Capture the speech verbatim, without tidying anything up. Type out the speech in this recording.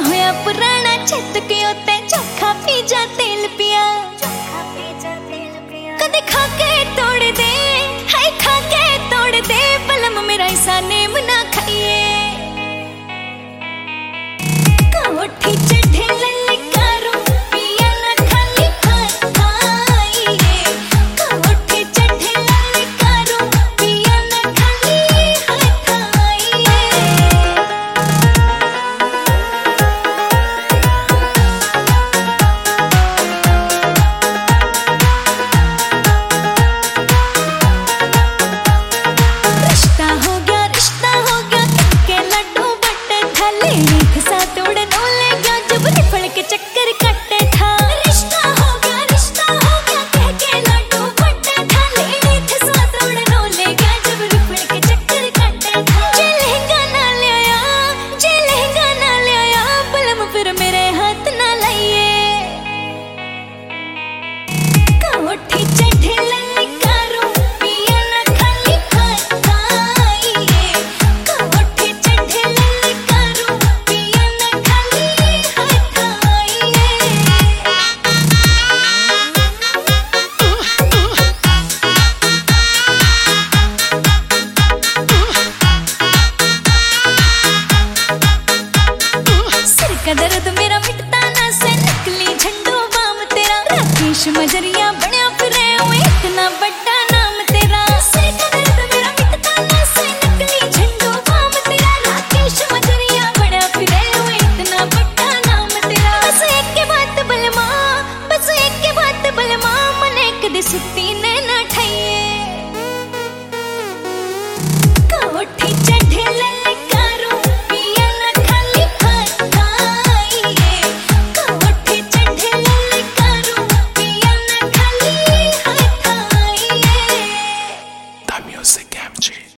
होया पुराना छत के उत्ते चोखा पिज्जा तेल पिया कदे खा के तोड़ दे हाय खा के तोड़ दे बलम मेरा ऐसा नेम ना खाइए कोठी चढ़े ललकारो पिया ना खाली खाइए कोठी चढ़े ललकारो पिया ना खाली खाइए रिश्ता हो गया रिश्ता हो गया के लड्डू बट्टे थाले खसा तोड़ डोले गया जब निफड़ के चक्कर कट्टे था रिश्ता हो गया रिश्ता हो गया कह के लड्डू बट्टे थाले खसा तोड़ डोले गया जब निफड़ के चक्कर कट्टे था जे लहंगा ना ले आया जे लहंगा ना ले आया बलम फिर मेरे हाथ ना लाइए कोठी चढ़े ललकारो पिया ना खाली खाइए कोठी चढ़े ललकारो पिया ना खाली खाइए सिर का दर्द मेरा मिटता ना से नकली झंडू बाम तेरा राकेश मजरिया बड़ा फिरे हुए इतना बड़ा नाम तेरा सिर का दर्द मेरा मिटता ना से नकली झंडू बाम तेरा राकेश मजरिया बड़ा फिरे हुए इतना बड़ा नाम तेरा बस एक के बात बलमा बस एक के बात बलमा मन एक दे सुती